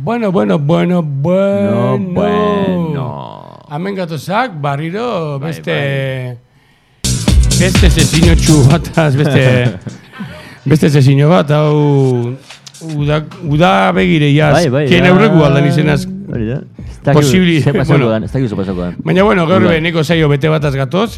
Bueno. Hemen gatozak, barriro, beste sesiño txubataz, beste sesiño bat, hau uda begire jaz, kien aurreku aldan izenaz. Posibili. Ez dakizu pasako dan. Baina, gaur neko saio bete bataz gatoz.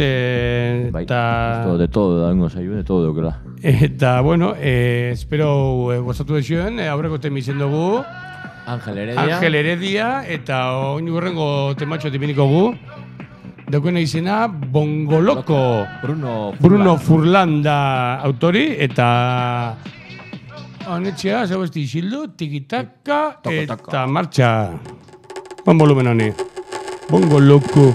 De todo, dango saio, de todo deukela. Eta, espero gozatu desioen, aurreko temi izen dugu. Angel Heredia, eta oin gurrengo tematxo tipiniko gu. Daukena izena, Bongoloko. Bruno Furlan da autori, eta honetxea, zau esti isildu, tikitaka, eta martxa. Bon volumen honi. Bongoloko.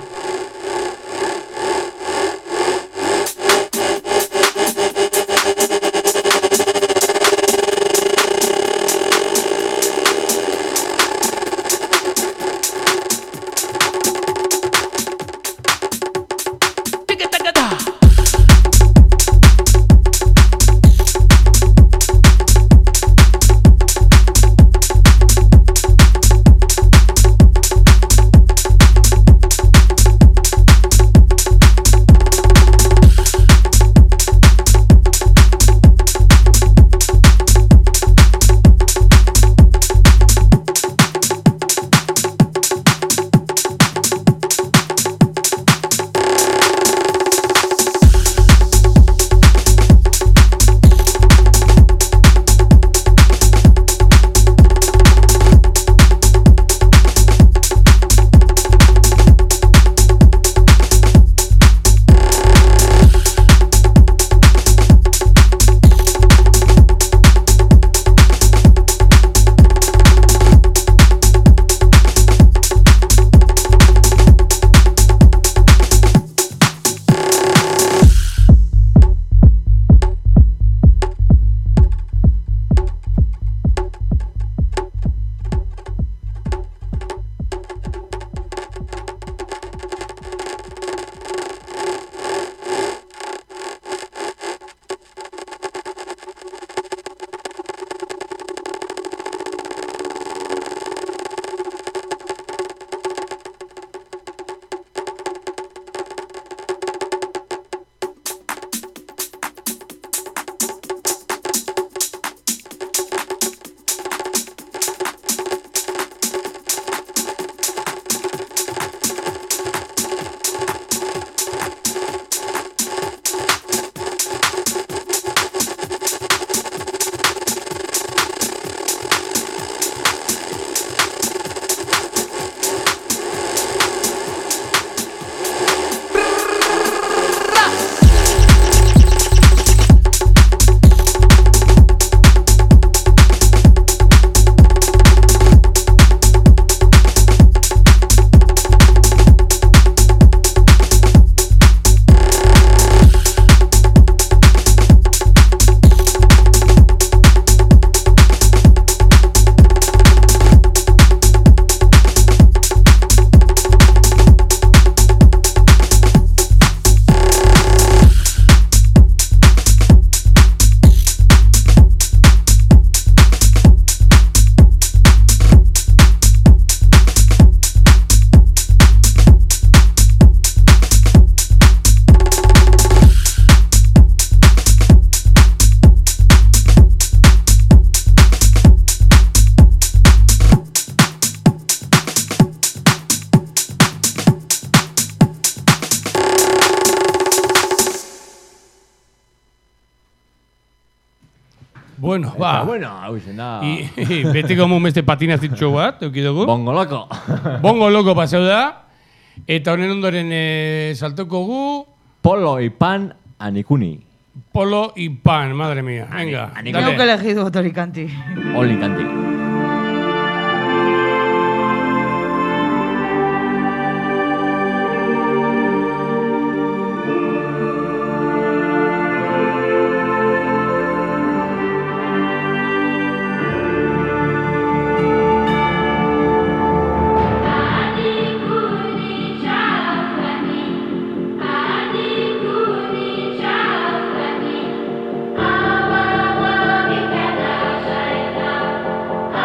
Bueno, ba. Bueno, hau zen da. Betiko beste patinazitxo bat, eukidugu. Bongoloko. Bongoloko pasau da. Eta honen ondoren saltoko gu. Polo y pan anikuni. Polo y pan, madre mía. Venga. Tengo que elegir Otoricanti. Olicanti. Ah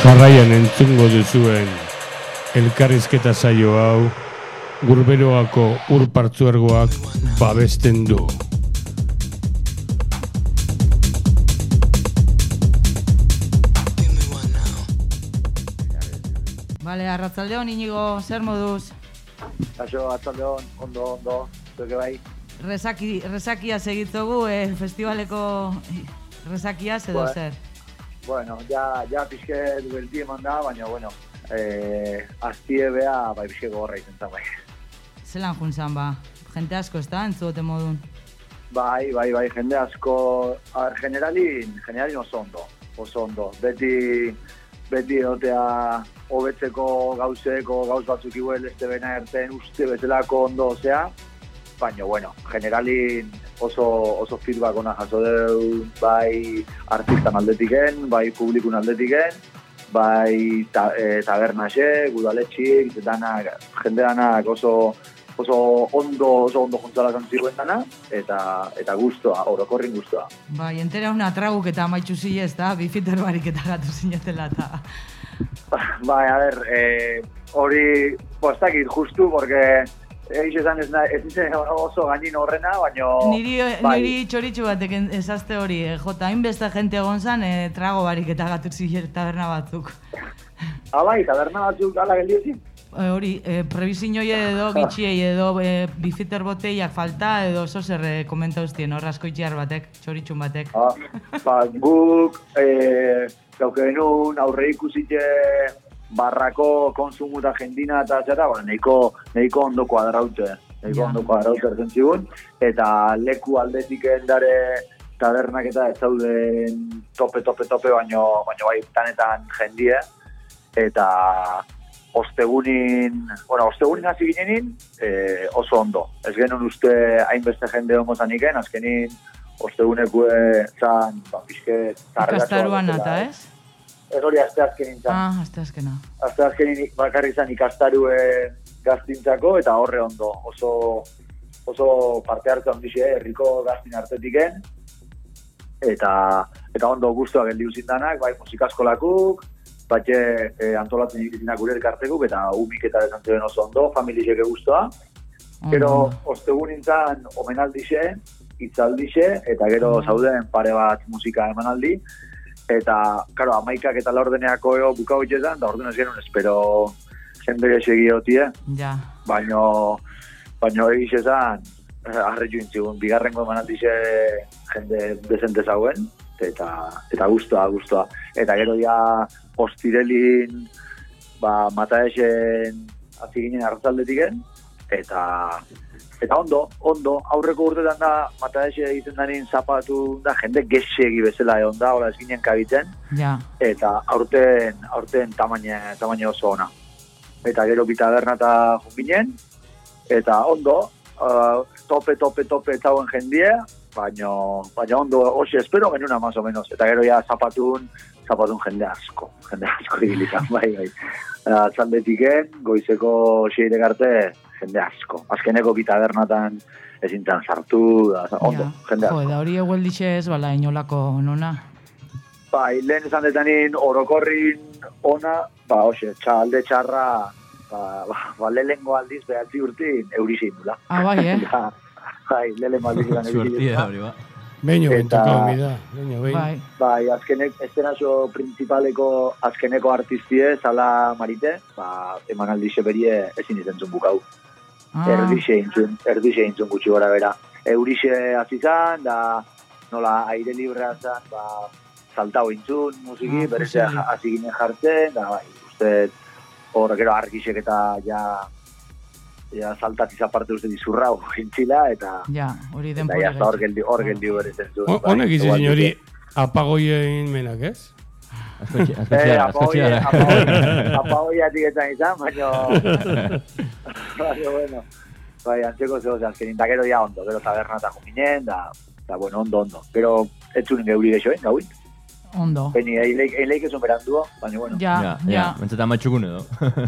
Jarraian entzungo duzuen elkarrizketa saio hau Gurberoako ur partzuergoak babesten du. Bale, arratzaldeon, Inigo, zer moduz? Kaixo, arratzaldeon, ondo, zueke bai. Resakia segitzogu, festivaleko resakia edo zer? Bueno, ja pixke duelti eman da, baina, bueno, aztie beha, bai pixke gogorra izan zan, bai. Zelan juntzan, ba? Jente asko ez da, entzugote modun? Bai, jende asko, generalin oso ondo. Beti edotea hobetzeko gauz batzuk iguel ez bena erten uste betelako ondo osea, baina, bueno, generalin oso feedback ona jaso deu, bai artistan aldetiken, bai publikun aldetiken, bai tabernaxek, udaletxik, jende danak oso ondo juntzala zantziruen dana, eta guztua, orokorrin guztua. Bai, entera una traguk eta maitxu zile ez da, bifiter barik eta gatu zinetela eta... Bai, a ber, hori, postakit, justu, porque ez izan oso gainin horrena, baina... Niri txoritxu batek ezazte hori, jota, hainbeste jente egon zan, trago barik eta gatu zile taberna batzuk. Bai, taberna batzuk, ala geldiozin? Hori, prebizinoi edo, gitxiei edo, bifiter boteiak falta edo oso zer komenta ustien, hor askoitxiar batek, txoritxun batek. Guk, gauke genuen aurre ikusite barrako konsumu eta jendina eta zera, nahiko ondo kuadraute. Nahiko ondo kuadraute ertentzigun, eta leku aldetik endare tabernak eta ez zauden tope, baino bai tanetan jendie, eta... Ostegunin hasi ginenin, oso ondo. Ez genuen uste hainbeste jende hongo zaniken, azkenin ostegunekue zan, pixke zarregatxoa. Ikastaruan nata, ez? Ez hori asteazkenin zan. Asteazkena. Asteazkenin bakarri zan ikastaruen gaztintzako, eta horre ondo. Oso parte hartu handixe, herriko gaztin artetiken. Eta ondo guztua geldi uzindanak, bai musikaskolakuk, batxe antolatzen irizinak gure elkartekuk, eta umik eta desantzioen oso ondo, familixek eguztoa. Gero, ostegun nintzen omenaldixe, itzaldixe, eta gero zauden pare bat musika emanaldi. Eta, karo, 11 eta laurdeneako bukau itxetan, da orduan ez genuen espero jende gesegi hotie. Ja. Baina egizezan, arretxu intzigun, bigarrengo emanaldixe jende dezente zauen. Eta guztua. Eta gero ja ostirelin mataesen hasi ginen arratzaldetiken, eta ondo, aurreko urtetan da mataese egiten danin zapatu da, jende gexegi bezala egon da, hola ez ginen kabitzen, eta aurten tamaina oso ona. Eta gero bitaberna eta junginen, eta ondo, tope zauen jendie, baina ondo, hoxe espero genuna más o menos, eta gero ja zapatun jende asko ibilizan, bai. Zaldetiken, goizeko 6 arte, jende asko. Azkeneko bitadernatan ezintan sartu, ondo, jende asko. Da hori egueldixe ez, bala, inolako nona? Bai, lehen esan detanin orokorrin ona, hoxe, alde txarra, lehengo aldiz behatzi urtin eurixin dula. Bai, Bai, lehengo aldiz behatzi urtin. Suertia hori, ba. Beño bentuko mida, beño. Bai, estenazo principaleko azkeneko artistie, Sala Marite, emanaldixe berie ezin izentzun bukau. Erdixe intzun gutxi gora bera. Eurixe azizan, da nola aire librea zan, saltau intzun musiki, bereze hasi ginen jartzen, da bai, uste hor gero argixek eta ja saltatiz aparte uste dizurrau jintzila, eta hori denpore eta hor geldi berezen zuen. Honek izin hori apagoien menak, ez? Apagoiatik etzan izan, baina bueno, bai, antzeko zegoz azkenin, da gero ja ondo, gero taberna eta juminen, da bueno, ondo. Gero etzunen geuri geixoen, gauin. Ondo. Beni, eileik esun beranduo, baina bueno. Ja. Mentzetan matxukun edo.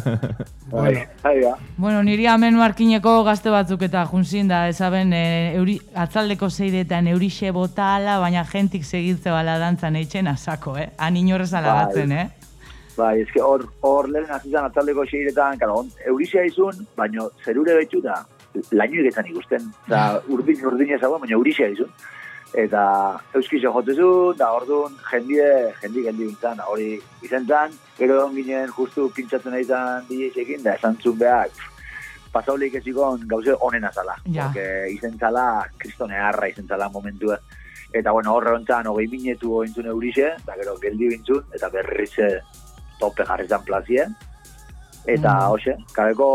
Bueno, niri hemen markineko gazte batzuk eta junzin da, ezaben, atzaldeko zeiretan eurixe botala, baina jentik segitze bala dantzan eitzen azako, Han inorrez alagatzen, Bai, eske hor lehen azizan atzaldeko seiretan, eurisia izun, baina zerure betxu da, laino egetan ikusten. Eta urdin ezagoen, baina eurisia izun. Eta euskizo jotezun, da orduan jendi bintzen, hori izentzan, gero ginen justu pintzatzen egiten DJekin, da esan zun behar, pasaulik ezikon gauze honen azala. Porque izentzala, kristonearra izentzala momentua. Eta bueno, horre hontzan, 20 minutu ointzun eurixe, eta gero geldi bintzun, eta berrize tope jarrizan plazie. Eta, hoxe, kabeko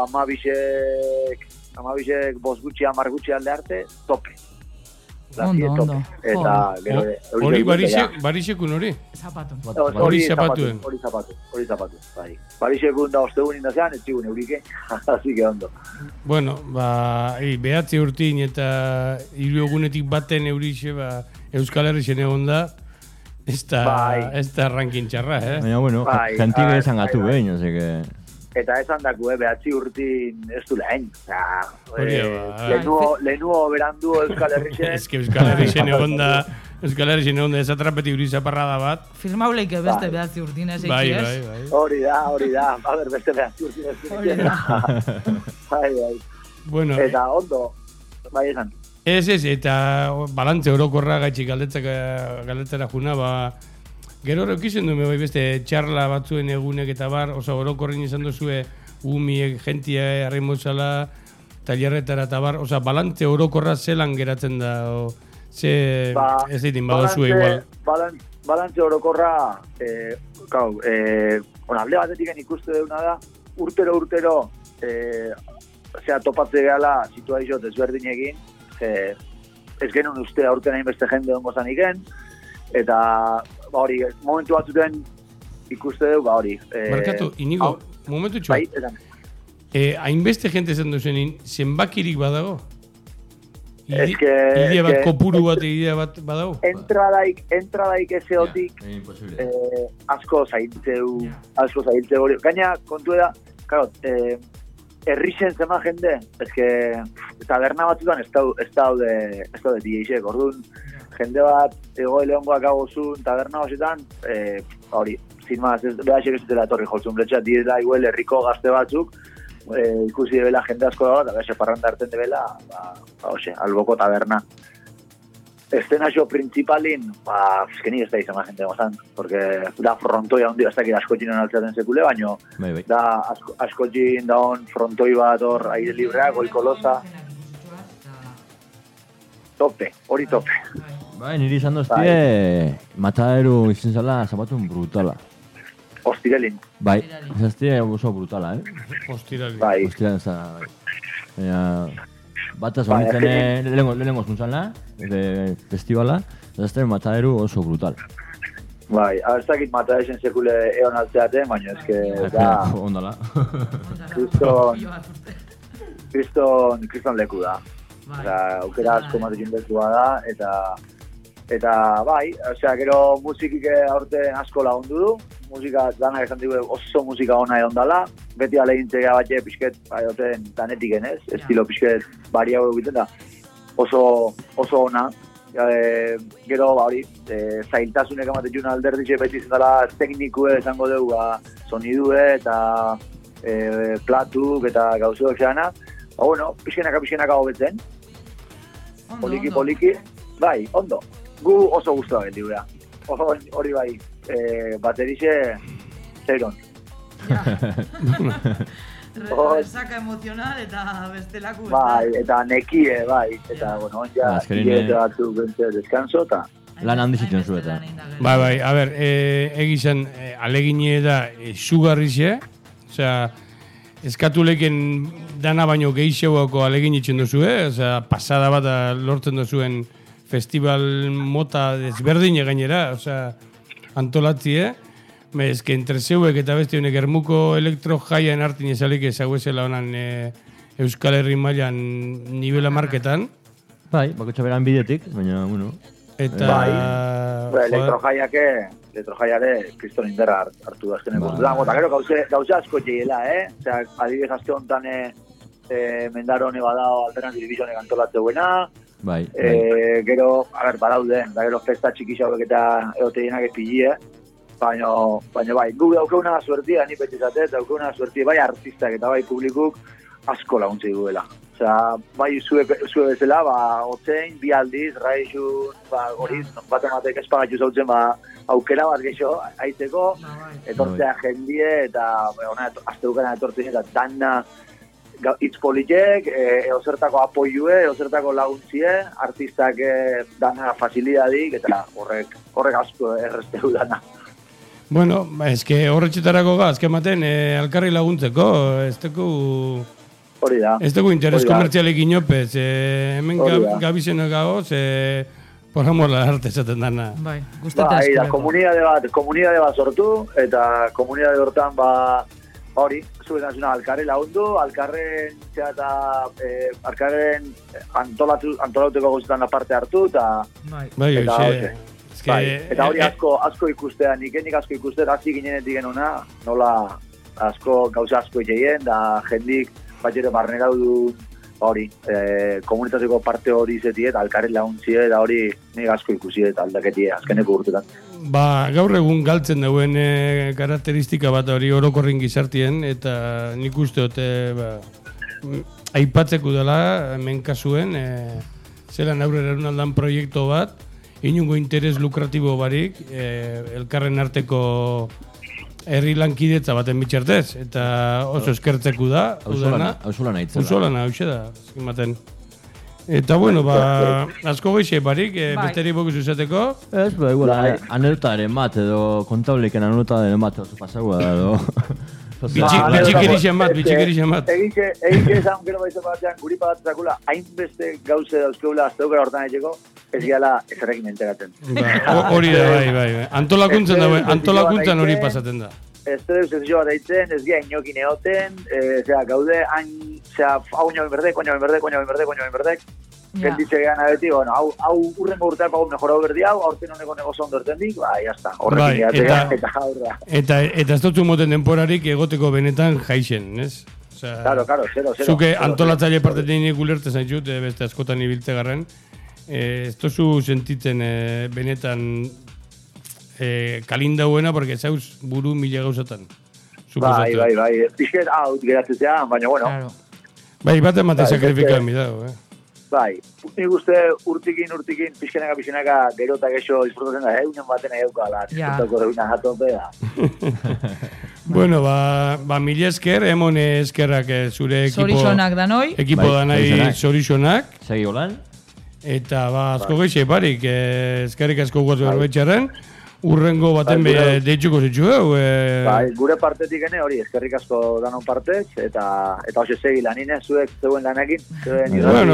amabisek bost gutxi, 10 gutxi alde arte, tope. Ondo. Eta, gero... Hori barisekun hori? Zapatu. Hori zapatuen. Hori zapatu, bai. Barisekun da ostegun indazean, ez zigun eurike, así que ondo. Bueno, behatzi urtin eta 3 egunetik baten eurixe, Euskal Herrixen egon da, ez da rankin txarra, Baina, bueno, jantik esan gatu behin, ose que... Eta esan daku, behatzi urtin ez du lehen. Lehenuo berandu Euskal Herrixen. Ez que Euskal Herrixen egon da, ez atrapeti uriza parrada bat. Firmauleik beste behatzi urtin ez eikiez. Bai. Hori da, beste behatzi urtin ez Hori da. Bai. Bueno, eta ondo, bai esan. Ez, eta balantze orokorra gaitxik galdetzera juna, gero horrekizen du, beste txarla batzuen egunek eta bar, oso orokorrin izan duzue umiek, jentia, arrimozala, tailerretara eta bar, balantze orokorra zelan geratzen da, ez ditin badozue igual. Balantze orokorra, alde batetik ikuste deuna da, urtero, topatze gehala situazio desberdin egin, ez genuen uste aurten hainbeste jende dongo zaniken, eta hori, momentu batzuten ikuste dugu, hori. Markatu, Inigo, momentu txua. Hainbeste jente zen duzen, zenbakirik badago? Idea bat, kopuru bat, idea bat badago? Entradaik ezeotik asko zailtzeu hori. Gaina, kontu da, herrixen zema jende, taberna batzutan ez daude DJek, orduan, jende bat, egoeleongoak agozun, taberna hoxetan, hori, zin maz, behasek ez dutela etorri joltzun, bletxat, direla igual herriko gazte batzuk, ikusi debela jende asko dago, eta behasek parranda hartzen debela, hoxe, alboko taberna. Estenazio principalin, nik ez da izan jende gozan, porque da frontoia hondi, ez dakit askotxinen altzaten sekule, baino, da askotxin da hon frontoi bat hor aire libreak, goikolosa, tope, hori tope. Bai, niri izan doztie, Mataderu izin zala zapatun brutala. Ostirelin. Bai, izaztie oso brutala, Ostirelin. Bai. Ostirelin zala, bai. Bata zonitzen lehenengo zuntzala, festivala, izaztie Mataderu oso brutal. Bai, abestakit Mataderuzen sekule egon altzeaten, baina ezke, da... Ondala. Kriston leku da. Aukera asko matekin dekua da, eta bai, gero musikik aurten asko lagundu du, musika danak esan digu oso musika ona egon dala, beti alegintzea batxe pixket, danetik genez, estilo pixket bariago egiten da, oso ona, gero hori, zailtasunek amatetxun alderditxe beti izan dela teknikue esango dugu, sonidue eta platuk eta gauzuak zeana, bueno, pixkenaka hobetzen, poliki, bai, ondo. Gu oso guztua geldi gura. Hori bai, baterixe zeiron. Resaka emozional eta bestelaku. Bai, eta nekie, bai. Eta, bueno, ja, hilete batzuk bentze deskanso, eta... Lan handizitzen zuetan. Bai, a ber, egizan, alegine da sugarrixe, osea, eskatuleken dana baino gehixeuako alegin itxen duzu, osea, pasada bat lortzen duzuen festival mota desberdine gainera, osea, antolatzi, eske entre zeuek eta beste honek ermuko elektro jaian hartin ezalik ezaguezela honan Euskal Herri mailan nivela marketan. Bai, bakotxa beran bidetik, baina, bueno. Eta... Bai, elektro jaiare kriston inderra hartu da azkeneko. Eta gero gauze asko txeiela, osea, adibidez azte honetan Mendarone badao Alternative Divisione antolatzeuena, bai. Gero, badaude, da gero festa txikixauek eta egote dienak espilie, Baina bai, gu daukeuna suertia, ni petizatez, daukeuna suertia, bai artistak eta bai publikuk asko laguntzi duela. Osea, bai zue bezala, otzein, bi aldiz, raixun, horiz, bat ematek espagatu zautzen, aukera bat geixo, aiteko, etortzea jendie, eta azteukana etortzen, eta dana hitz politek, eozertako apoiue, eozertako laguntzie, artistak dana facilidadik, eta horrek asko erresteu dana. Bueno, eske horretxetarako azken maten, alkarri laguntzeko, hori da. Ez dugu interes komertzialek inopez, hemen gabizeno gagoz, por amor la arte esaten dana. Bai, guztetan eskureko. Komunidade bat sortu, eta komunidade hortan hori, zuen nazuna alkarri lagundu, alkarren antolauteko guztetan aparte hartu, eta eta hori asko ikustea, nik asko ikustea, hasi ginenetik genuna, nola gauza asko egin, da jendik batxere barnera du hori, komunitateko parte hori izetie, eta alkarri laguntzie, eta hori nik asko ikusi eta aldaketie, azkeneko urtetan. Gaur egun galtzen dauen karakteristika bat hori orokorrin gizartien, eta nik uste aipatzeko dela, hemen kasuen, zelan aurrera erunaldan proiektu bat, inungo interes lukratibo barik, elkarren arteko herri lankidetza baten bitxartez, eta oso eskertzeku da. Hauzulana itzela. Hauzulana, hauxe da, eskematen. Eta bueno, asko goixe barik, besteri boku zuzateko. Ez, igual, anelotaren bat, edo kontauleken anelotaren bat, oso pasagua da, edo. Bitxikirixen bat. Egike esan gero baizu batean, guri pagatzakula, hainbeste gauze dauzkeula azteukera hortan egiteko, ez gala ezarrekin enteratzen. Hori da, bai. Antolakuntzan hori pasaten da. Ez dut zezio bat eitzen, ez gira inokin egoten, gaude, hau nioen berdek, gelditze gehan abeti, hau urrengo urtean pagun mejorau berdi hau, aurten honeko negozo ondo ertendik, jazta, horrekin eta jaurra. Eta ez dut moten denporarik egoteko benetan jaixen, ez? Claro, zero. Zuke antolatzaile partetik ulertzen zaitut, beste askotan ibiltze garren, ez duzu sentitzen benetan kalindauena, porque zauz buru mila gauzatan. Bai. Pixket haut geratzea, baina bueno. Bai, bat emate sakrifikan bidago, Bai, nik uste urtikin, pixkenaka, gero eta gexo disfrutatzen da, eunen baten egeuko ala, disfrutako reuna jatope da. Bueno, mila esker, emon eskerrak zure ekipo... Zorixonak danoi. Ekipo danai zorixonak. Segi holan. Eta asko geixe barik, eskerrik asko guatu berbetxarren. Urrengo baten deitzuko zitzu, gure partetik gene hori, eskerrik asko danon partez, eta hoxe segi lanine, zuek zeuen lanekin. Bueno,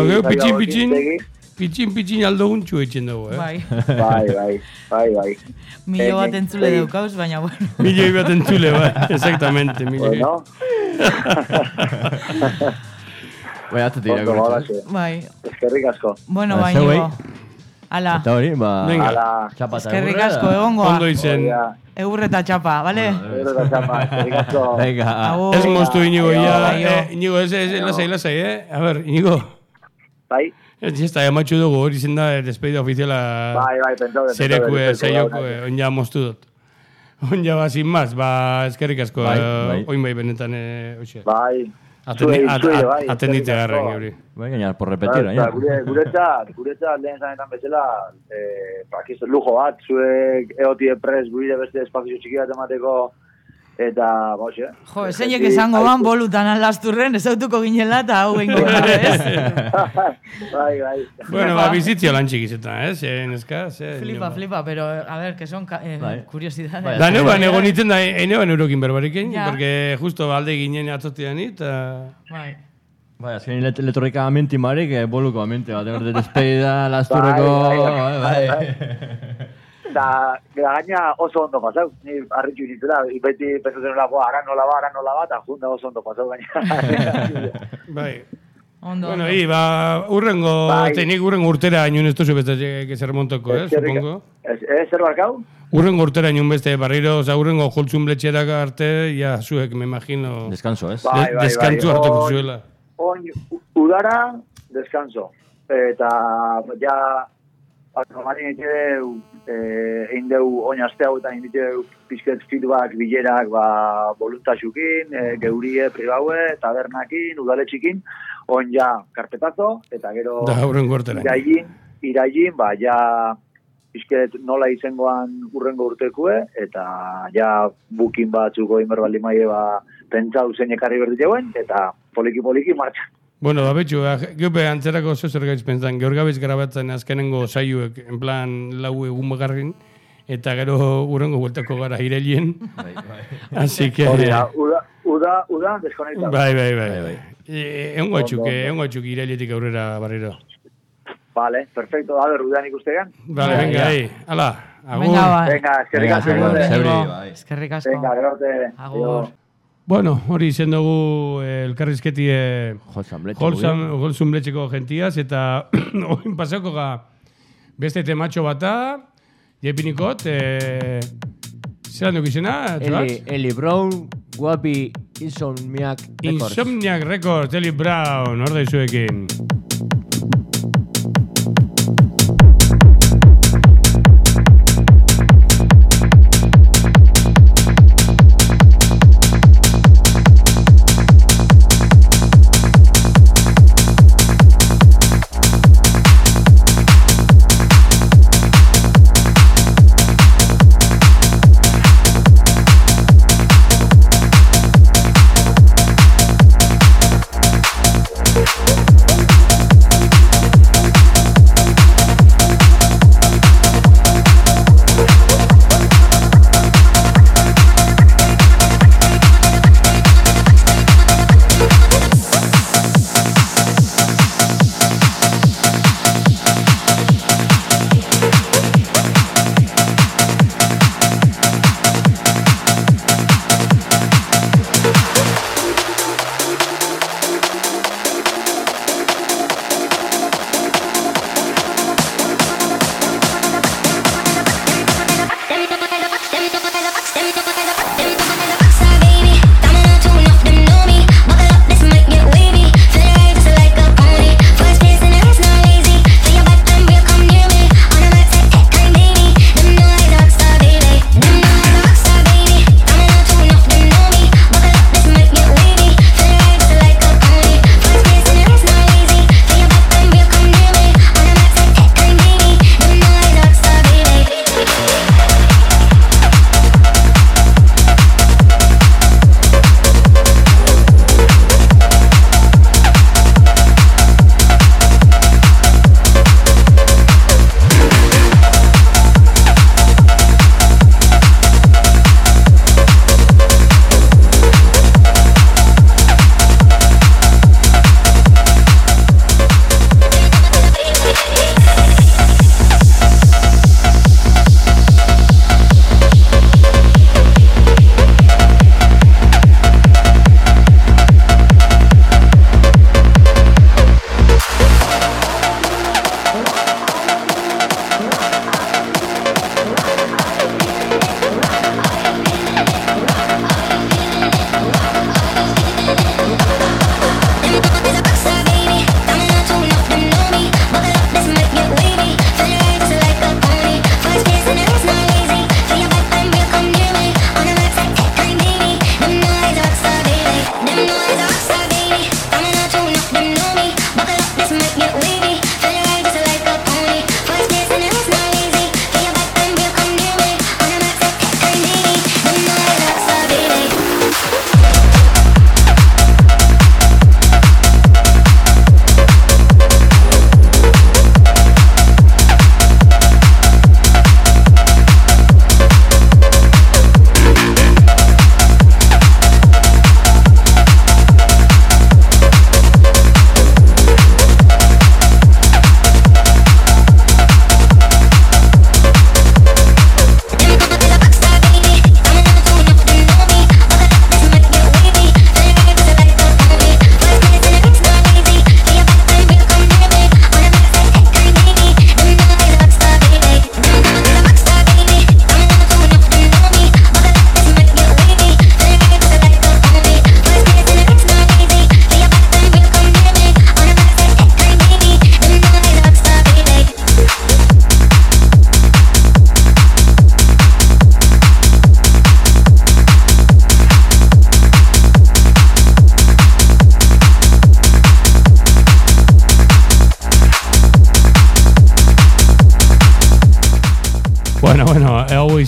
pitxin aldoguntxu eitzen dugu, Bai. Milio bat entzule daukauz, baina bueno. Milio bat entzule, exactamente. Bueno. Bai, atzat dira. Bai. Eskerrik asko. Bueno, baina. Ala. Eta hori, txapa eta eskerrik asko egongoa. Ondo izen. Egurre eta txapa, bale? Egurre eta txapa, eskerrik asko. Venga. Ez moztu Inigo, Inigo, lasai, A ver, Inigo. Bai. Ez da, ematxu dugu, hori zen da, despedida ofiziala. Bai, pentsau. Zerekue, zaiokue, onja moztu dut. Onja sin más, eskerrik asko, oin bai benetan, oxe. Bai. Atendite garren, hori. Bai, gainar, por repetir, Guretzat lehen zanetan bezala, lujo bat, zuek eotie pres gure beste espazio txiki bat emateko, eta, boxe. Jo, zeinek esango ban, bolutan alasturren, ez autuko ginela, eta hau bengo gara, ez? Bai. Bueno, bizitzia lan txikizetan, neska? Flipa, pero, a ver, que son curiosidades. Da neuban egonitzen da, eneban eurokin berbariken, porque justo alde ginen atzotian eta... Bai, azken letorrika amenti marek, boluko amenti bat, egorte despedida, lasturreko... Bai. Eta gaina oso ondo pasau, ni harritxu nintzela, beti pensatzen ara nola ba, eta junda oso ondo pasau gaina. Bai. Ondo. Bueno, urrengo urtera inoen ez duzu beste que se remontoko, supongo. Zer barkau? Urrengo urtera inoen beste barriro, urrengo joltzun bletxerak arte, ya, zuek, me imagino... Descanso, ez? Descanso hartuko zuela. Udara, descanso. Eta, ja... Marin egin deu oinazte hau eta egin deu pizket feedback bilerak voluntasukin, geurie, pribaue, tabernakin, udaletxikin, on ja karpetazo, eta gero irailin, ja pizket nola izangoan urrengo urtekue, eta ja bukin batzuko inberbaldin maie pentsau zein ekarri berdi jauen, eta poliki martxan. Bueno, betxu, gepe antzerako zozer gaitz pensan, gaur gabiz grabatzen azkenengo saioek, en plan, lau egun bagarrin, eta gero urrengo bueltako gara ireilien. Así que... Uda, deskonekta. Bai. Eungo etxuk ireilietik aurrera barriro. Vale, perfecto. A ver, udan ikustegan. Vale, venga, ahí. Hala, agur. Venga, eskerrik asko. Venga, graute. Agur. Bueno, hori izen dugu elkarrizketi Holzam Bletxeko gentiaz, eta oin pasako beste tematxo bata, jepinikot, zelan duk izena? Eli Brown, guapi Insomniac Records. Insomniac Records, Eli Brown, hor daizuekin.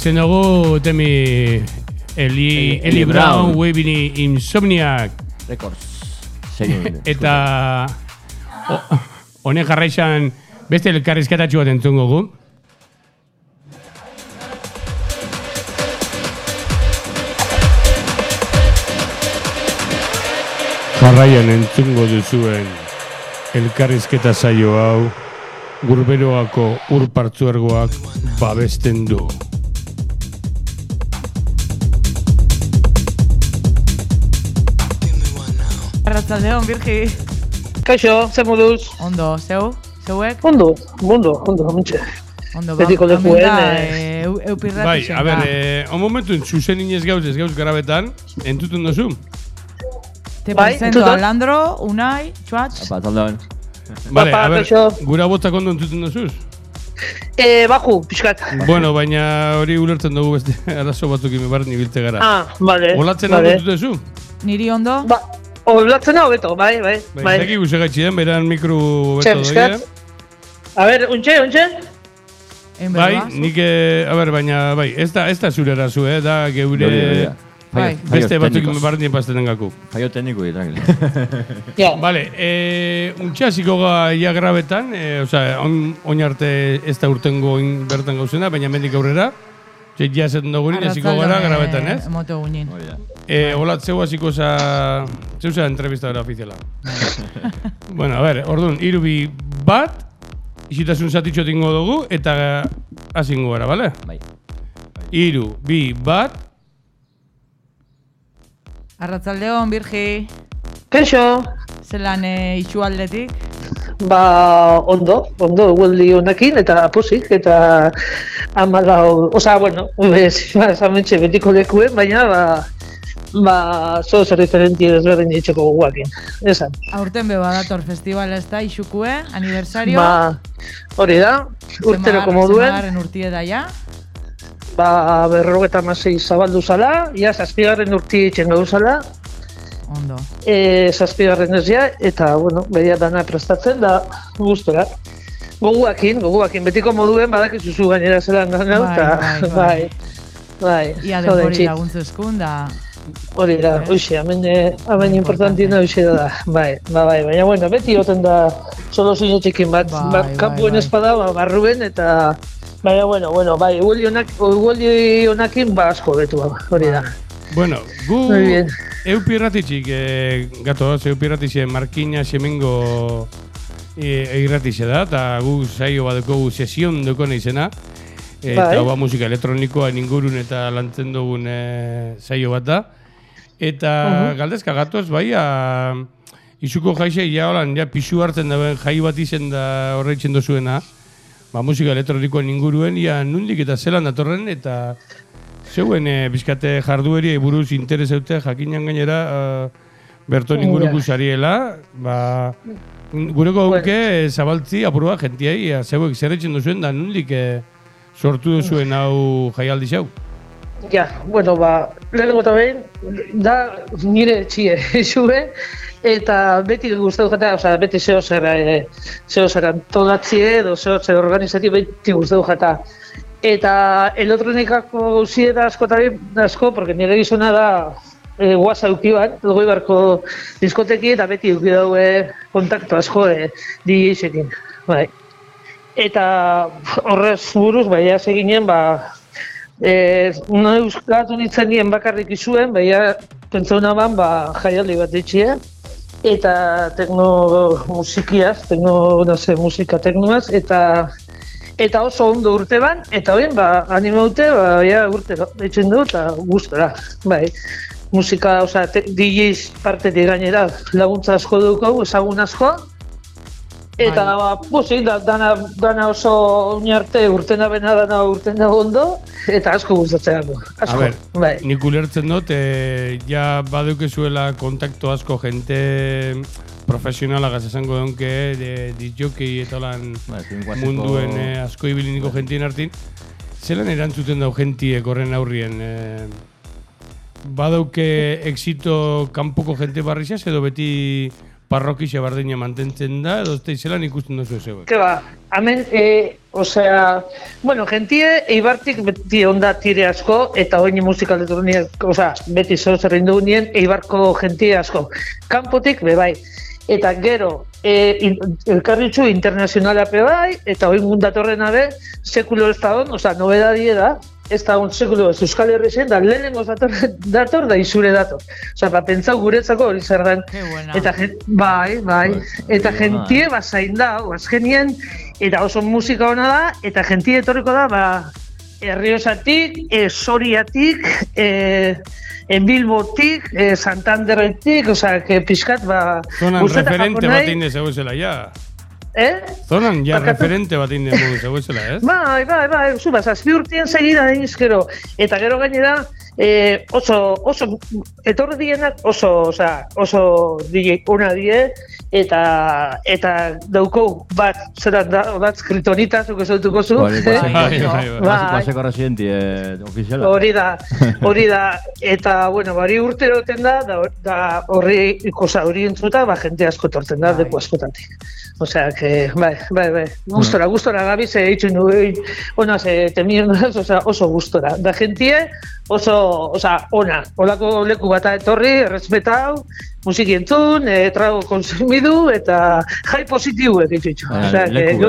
Entzuten dugu temi Eli Brown, Waving Insomniac Records. Eta honek jarraixan beste elkarrizketatxu bat entzun gogu. Jarraian entzungo duzuen elkarrizketa saio hau Gurberoako ur partzuergoak babesten du. Arratzaldeon, Birgi. Kaixo, ze moduz? Ondo, zeuek? Ondo, mentxe. Ondo, betiko lekuen. Eupirrat Bai, a ber, un momentu, zuzen inez gauz grabetan, entutun dozu? Te presento a Landro, Unai, Txuatx. Apa, taldean. Vale, a ber, gura botzak ondo entutun dozuz? Baju, pixkat. Bueno, baina hori ulertzen dugu beste arazo batuk imebarren ibiltze gara. Vale. Olatzen hau entutu duzu? Niri ondo? Olatzen hau beto, bai. Zaki gusegatxe den, beran mikro beto doia. A ber, untxe? Bai, nik, a ber, baina, bai, ez da zure arazu, da geure... Beste batuk imebarren ipazten gaku. Fallo tekniko, tranquil. Vale, untxe hasiko ga ia grabetan, osea, oin arte ez da urtengo bertan gauzena, baina mendik aurrera. Ja esaten dugunin, hasiko gara grabetan, ez? Moto gunin. Hola, zeu hasiko zeu entrevistadora ofiziala. Bueno, a ver, orduan, 3, 2, 1, isitasun zatitxo tingo dugu, eta hasingo gara, bale? Bai. 3, 2, 1... Arratzaldeon, Birgi. Kaixo. Zelan itxualdetik? Ondo, egualdi honekin, eta posik, eta amalau, bueno, zamentxe betiko lekuen, baina, zoz referenti desberdin itxeko guakin, esan. Aurten beba dator festival ez da, Ixukue, aniversario. Hori da, urteroko moduen. Zemarren urtie da, ja? 56 zabaldu zala, ja, 7. urti itxen gauzala. Ondo. 7. ez ja, eta, bueno, bedia dana prestatzen da gustora. Goguakin, betiko moduen badakizuzu gainera zelan gana, eta, bai. Ia denbori laguntzu eskun, da... Hori da, hoxe, hemen importantina hoxe da, bai, baina, bueno, beti goten da solo zinotxekin bat, kanpuen espada, barruen, eta... Baina, bueno, bai, egualdi honakin asko betu, hori da. Bueno, gu eupirratitxik, gatoz, eupirratitxe markina semengo irratitxe da, eta gu saio bat dugu sesion duko izena, eta musika elektronikoa ingurun eta lantzen dugun saio bat da. Eta galdezka gatoz, bai, izuko jaixek ja holan, pixu hartzen da, jai bat izen da horreitzen dozuena, musika elektronikoen inguruen, nundik eta zelan datorren, eta zeuen bizkate jardueri buruz intereseute jakinan gainera berton inguruko zariela, gureko hauke zabaltzi apurua jentiai, zeuek zerretzen duzuen da nundik sortu duzuen hau jaialdi zau? Ja, bueno, lehenengo eta behin, da nire txie zue, eta beti guztatu jata, beti zeo zer antolatzie edo zeo zer organizati beti guztatu jata. Eta elektronikako gauziera asko, porque nire gizona da guaza euki bat, goi barko diskoteki eta beti euki daue kontaktu asko DJ-ekin. Eta horrez buruz, hasi ginen, no euskatu nintzen nien bakarrik izuen, pentsauna ban jaialdi bat ditxie, eta musikiaz, musika teknoaz, eta oso ondo urte ban, eta horien animaute, urte ditxen du, eta gustora, musika, DJs partetik gainera laguntza asko dukau, ezagun asko, eta dana oso oinarte urtena bena dana urtena ondo, eta asko gustatzen dago. A ber, nik ulertzen dut, ja badeukezuela kontakto asko jente profesionalagaz esango donke, ditjokei eta lan munduen asko ibiliniko jentien hartin. Zelan erantzuten dau jentiek horren aurrien? Badauke exito kanpoko jente barrizaz edo beti parrokixa bardina mantentzen da, edo zelan ikusten duzu zeuek? Hemen osea, bueno, gentie Eibartik beti onda tire asko, eta oini musikal etorniak, osea, beti zer indu nien, Eibarko gentie asko. Kanpotik, bebai. Eta gero, elkarritxu internazionala bai, eta oin gundatorren abe, sekulo ez da hon, osea, nobedadie da, ez da hon sekulo ez Euskal Herri zen, da lehenengo dator da izure dator. Osea, pentsau guretzako hori zer den. Eta, bai, eta gentie bazain da, azkenien, eta oso musika hona da, eta gentie etorriko da, Herriosatik, Soriatik, Bilbotik, Santanderretik, osea, pixkat, zonan referente bat inde zegoezela, ja. Zonan, ja, referente bat inde zegoezela, ez? Bai, zu, zazpi urtien segida egizkero, eta gero gainera, oso, etorri dienak oso DJ ona die, eta dauko bat, zeran da, bat skritonita, zuko zautuko zu. Baseko residenti ofiziala. Hori da, eta, bueno, bari urteroten da hori entzuta, jente asko torten da, deku askotatik. Osea, que, bai, gustora gabiz, eitzun du, ona, temien, oso gustora. Da gentie, oso, ona, olako leku bata etorri, errespetau, musiki entzun, trago konsumidu, eta jai positibuek itxutxu. Osea,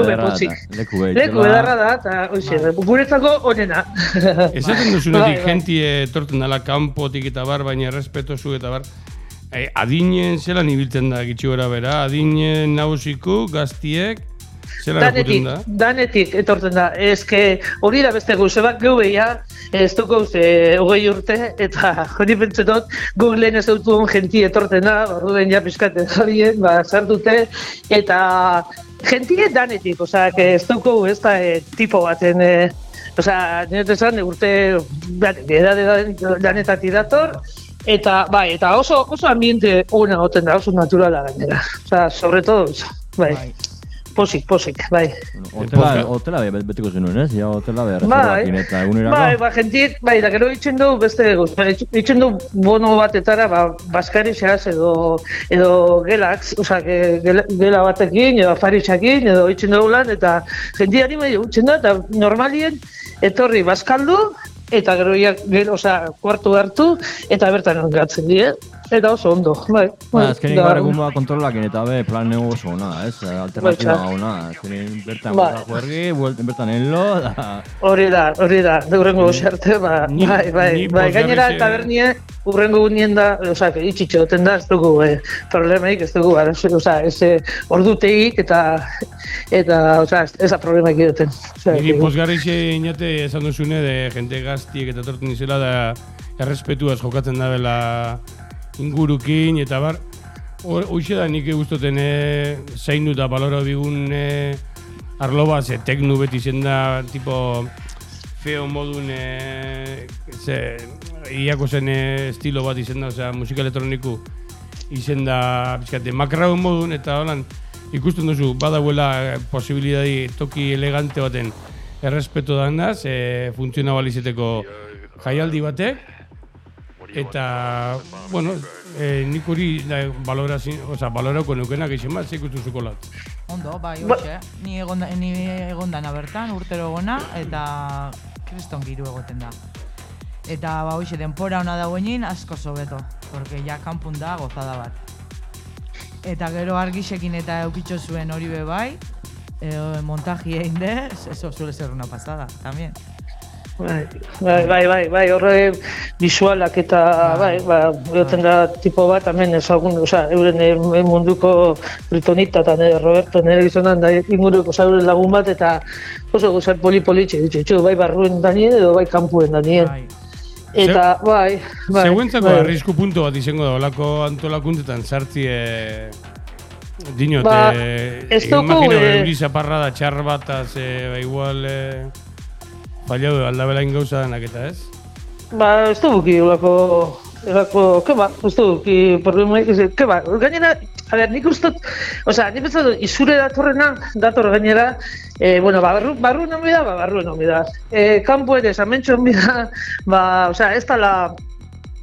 leku edarra da, eta guretzako onena. Esaten duzunetik, gentie etorten dala kanpotik eta bar, baina errespetozu eta bar, adinen zelan ibiltzen da gitxi gora bera, adinen nagusiku, gaztiek, zelan akuten da? Danetik etortzen da, ezke hori da beste gauze bat geu behia, ez duko hogei urte, eta hori pentsetot, guk lehen ez dut gentie etortzen da, barruden ja pizkaten jarien, sartute, eta gentie danetik, osea, ez duko ez da tipo baten, osea, nire esan urte, danetatik dator, eta oso ambiente ona goten da, oso naturala gainera. Osea, sobre todo, bai. Posik, bai. Hotela betiko zenuen, ez? Ja, hotela reservakin eta egunerako. Bai, da gero itxen du beste guz. Itxen du bono batetara, baskarixaz edo gelak, osea, gela batekin, edo afaritxakin, edo itxen dugu lan, eta jendiari medio itxen da, eta normalien etorri baskaldu, eta gero kuartu hartu, eta bertan ongatzen die. Eta oso ondo, bai. Azkenik egun kontrolakin eta plan nego oso ona, ez? Alternatiba ona, azkenik bertan juergi, bertan enlo, da... Hori da, urrengo goxarte, bai. Gainera, tabernie, urrengo gunien da, osea, itxitxo duten da, ez dugu problemaik, ez dugu, osea, ez orduteik eta, osea, ez da problemaik duten. Niri posgarrixe inate esan duzune, de jente gaztiek eta torten izela, da errespetuaz jokatzen dabela ingurukin, eta bar, hoxe da nik guztoten zaindu eta balora bigun arlo bat, teknu beti zen da, tipo, feo modun, iako zen estilo bat izen da, osea, musika elektroniku izen da, bizkate, makraun modun, eta holan, ikusten duzu, badauela posibilidadi toki elegante baten errespeto dandaz, funtzionabal izeteko jaialdi batek, eta, bueno, nik hori balorauko nukenak izan bat, zeik ustuzuko lat. Ondo, bai, hoxe, ni egondana bertan, urtero egona, eta kriston giru egoten da. Eta, hoxe, denpora hona dagoenin asko zobeto, porque ja kanpun da gozada bat. Eta gero argixekin eta eukitxo zuen hori bai, montaji egin de, eso suele ser una pasada, también. Bai, horre visualak eta, egoten da tipo bat, hemen ezagun, euren munduko Britonita eta Roberto nire gizonan da inguruko zauren lagun bat, eta oso gozar poli-politxe ditxu, bai barruen danien edo bai kampuen danien. Eta, bai. Zegoentzako arrisku punto bat izango da, olako antolakuntetan sartzi dinot, imagino euriza parrada txar bat, igual fallado aldabelain gauza denak eta ez? Ez duguki olako, ez duguki problemaik, gainera, nik ustot, nik pentsatu, izure dator gainera, barru nomi da, Kampo ere, samentxo nomi da, ez dala,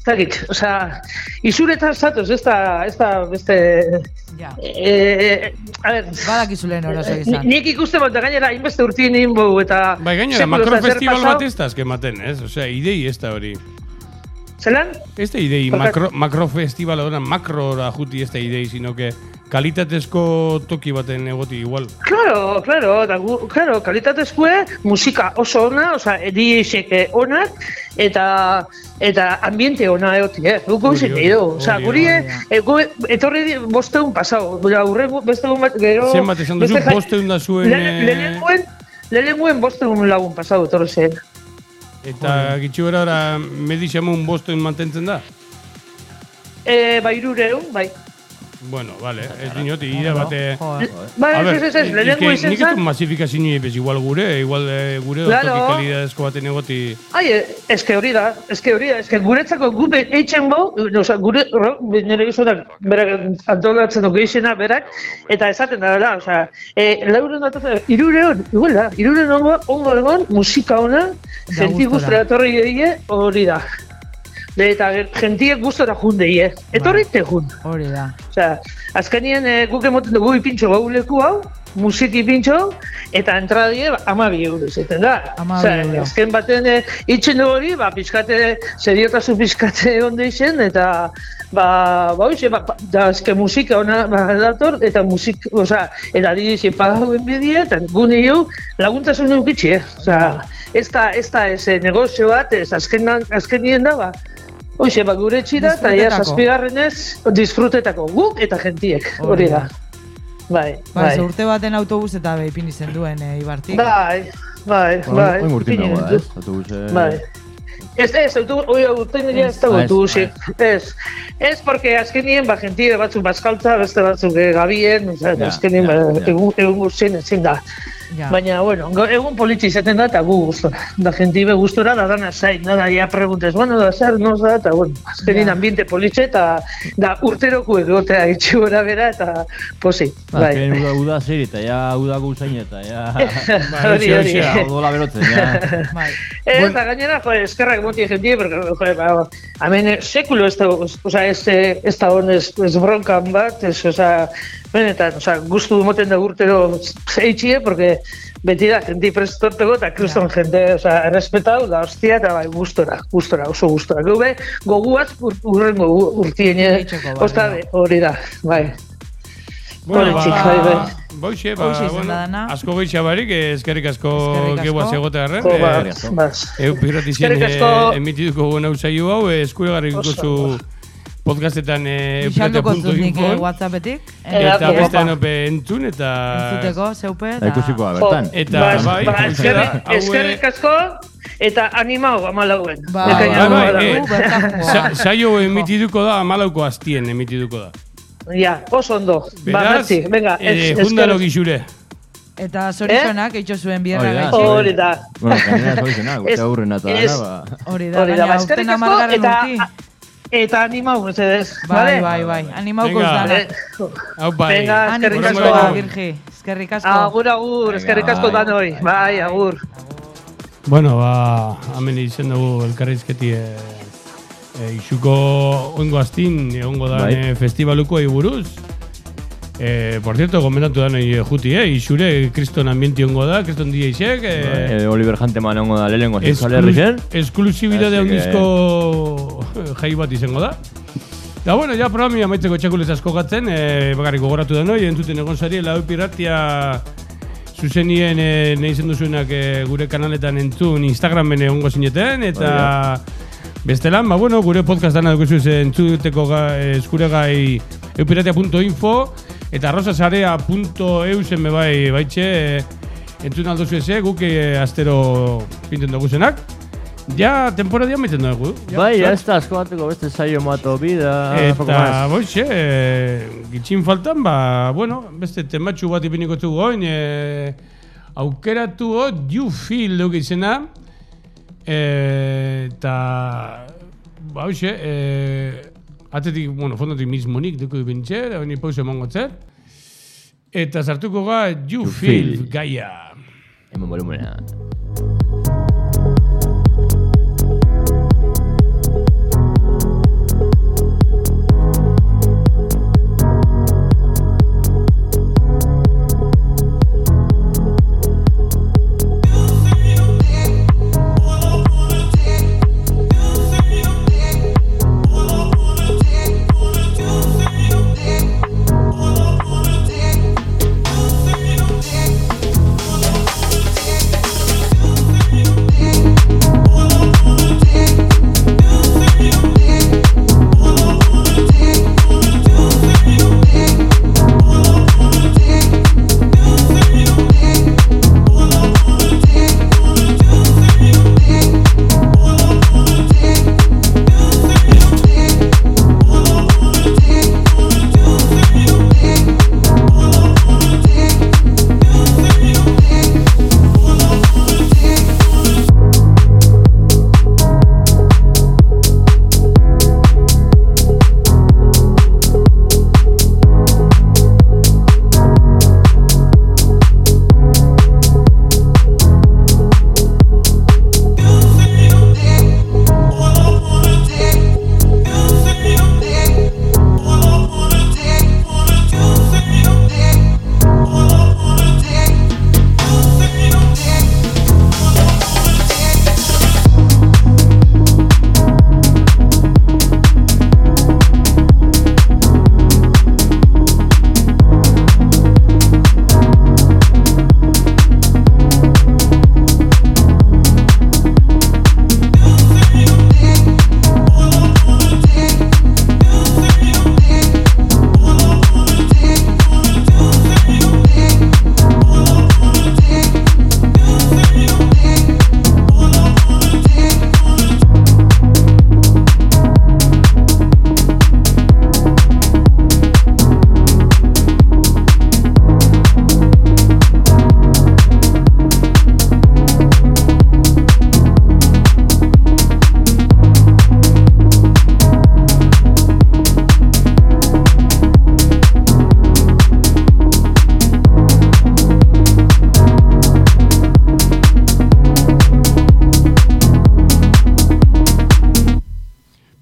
zagit, osea, izuretan zatoz, ez da beste... Ja. A ver... Badakizu lehen horazo izan. Nik ikusten bat, gainera, inbeste urtien inbo, eta... Bai, gainera, makrofestival bat ez da azkematen, ez? Osea, idei ez da hori. Zelan? Ez da idei, makrofestival hori, makrora juti ez da idei, sino que kalitatezko toki baten egoti igual. Claro, kalitatezkoe musika oso ona, oza, DJ-ek onak, eta ambiente ona egoti, Guko zen edo. Oza, guri etorri bosteun pasau. Besteun bat, gero... Zenbat esan duzu, bosteun da zuen... Lehenenguen bosteun lagun pasau, etorri zen. Eta gitxu gara medixamun bosteun mantentzen da? Bai, 300, bai. Bueno, vale, ez dinot, ida bate... Bai, ez, lehenengo izen nik ez du masifikazio bez igual gure toki kalidadezko baten egoti... Ai, eske hori da, guretzako gube eitzen bo, gure nire gizonak berak antolatzen dugu izena berak, eta esaten da, lauren datozen, 300, igual da, 300 ongo egon, musika ona, jenti guztora etorri egie, hori da. Eta jentiek gustora jundeie. Etorri te jun. Hori da. Osea, azkenien guk emoten dugu ipintxo gau leku hau, musiki pintxo, eta entradie 12 euro zeten da. Azken baten itxen du hori, pixkate, seriotazu pixkate onde izen, eta azken musika ona dator, eta eta dirizi pagauen bidie, eta gune jau laguntasun eukitxi, Osea, ez da negozio bat, azkenien da, Hoxe, gure txira, eta ja, zazpigarrenez, disfrutetako guk eta jentiek, hori da. Bai. Urte baten autobus eta behipin izen duen, Ibartik. Bai. Hoi murtin dagoa, ez? Autobuse... Bai. Ez, urtein dira ez da autobusik. Ez, porque azkenien, jentie batzuk bazkaltza, beste batzuk gabien, azkenien, egun guztien ezin da. Baina, bueno, egun politxe izaten da eta gu gustora. Da jentibe gustora da dana zain, nada, ja preguntes, bueno, da zer, noz da, eta, bueno, azkenin ambiente politxe eta da urteroko egotea itxu gora bera eta posi. Azkenin uda zer eta ja uda guzain eta ja... Hori. Odola berotzen, ja. Eta gainera, eskerrak moti jentie, porque, hemen sekulo ez da honez bronkan bat, benetan, gustu moten da urtero zeitxie, porque beti da, jenti prestorteko eta kriston jente, errespetau da hostia eta bai, gustora, oso gustora. Gube, goguaz urrengo urtien, hori da, bai. Bueno, boixe, asko goitxa barik, eskerrik asko gehuaz egote garren. Pirratizien emitiduko guen hau zaio hau, eskuregarrik guzu podcastetan eupirate.info WhatsAppetik. Eta bestean ope entzun eta... Entzuteko, zeupe. Eta ikusikoa, bertan. Eta bai, eskerrik asko eta animau amalauen. Zaio emitiduko da, amalauko aztien emitiduko da. Ja, oso ondo. Beraz, jundalo gizure. Eta zorizonak, eitxo zuen bierra gaitxe. Hori da. Bueno, gainera zorizonak, eta aurrena eta dana, Hori da, baina urten amargarren urti. Eta animau, mesedez. Bai, animauko zana. Hau bai. Venga, eskerrik asko. Virgi, eskerrik asko. Agur, eskerrik asko danoi. Bai, agur. Bueno, hemen izen dugu elkarrizketi isuko oingo astin egongo da festivaluko buruz. Por cierto, komentatu da nahi juti, isure kriston ambienti ongo da, kriston DJ-ek. Oliver Hanteman ongo da lehenengo zalerrizen. Esklusibidade handizko jai bat izango da. Da, bueno, ja programi amaitzeko txakulez asko gatzen, bakarrik gogoratu da noi, entzuten egon zari, lau piratia zuzenien nahi zendu zuenak gure kanaletan entzun Instagramen egongo zineten, eta bestelan, gure podcast dana dugu entzuteko eskuregai eupiratia.info eta rosasarea.eu zen baitxe entzun aldo zueze, guk astero pinten dugu zenak. Ja, temporadia maiten dugu. Bai, ez da, asko bateko beste saio mato bida. Eta, boixe, gitxin faltan, beste tematxu bat ipiniko zugu goin, aukeratu You Feel dugu izena. Eta, boixe, atetik, fondotik mismonik dugu ipintxe, honi pausa emango zer. Eta sartuko ga You Feel gaia. Hemen volumena.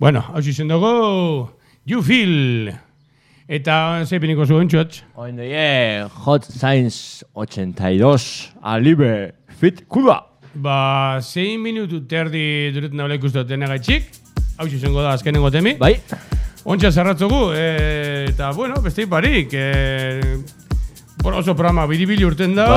Bueno, hau izen dugu, You Feel. Eta zeipiniko zuen txotx. Oindoie, Hot Science 82, Alibe, Fit, Kuda. 6 minutu terdi duretan daula ikustot denagaitxik. Hau izango da azkenengo temi. Bai. Ontsa zerratzogu, eta bueno, beste iparik. Oso programa bidibili urten da.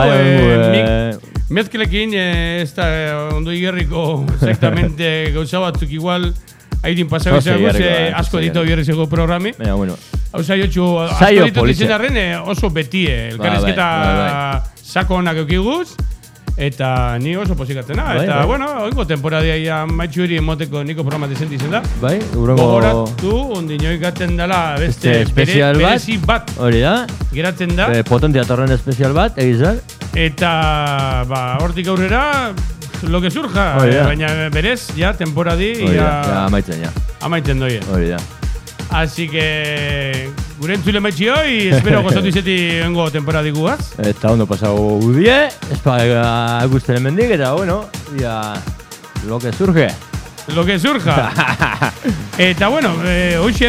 Mezklekin, ez da ondo igerriko exactamente gauza batzuk igual haidin pasau izan guz, asko edito igerrizeko programi. Baina, bueno. Hau zaiotxu, asko edito ditzen darren oso betie. Elkarrezketa sako honak eukiguz. Eta ni oso posikatzena. Eta, bueno, oingo temporadia maitxu eri emoteko niko programa dizen da. Bai, urrengo... Gogoratu, ondinoik gaten dela beste berezi bat. Hori da. Geratzen da. Potentia torren espezial bat, egizar. Eta, hortik aurrera, lo que surja. Baina berez, ja, temporadi. Hori da, amaitzen, ja. Amaitzen doie. Hori da. Así que, gure entzule maitxi hoi, espero gozatu izeti ongo temporadi guaz. Eta ondo pasau udie, espaga gusten hemendik, eta bueno, ya, lo que surge. Lo que surja. Eta bueno, hoxe,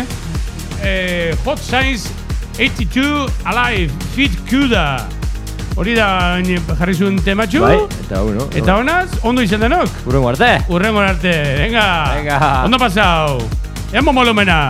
Hot Science 82 Alive, Fit Kuda. Hori da jarri zuen tematxu. Bai, eta bueno. Eta honaz, ondo izan denok. Urrengo arte. Urrengo arte, venga. Ondo pasau. Emo molumena.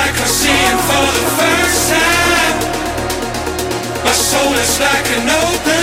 Like an open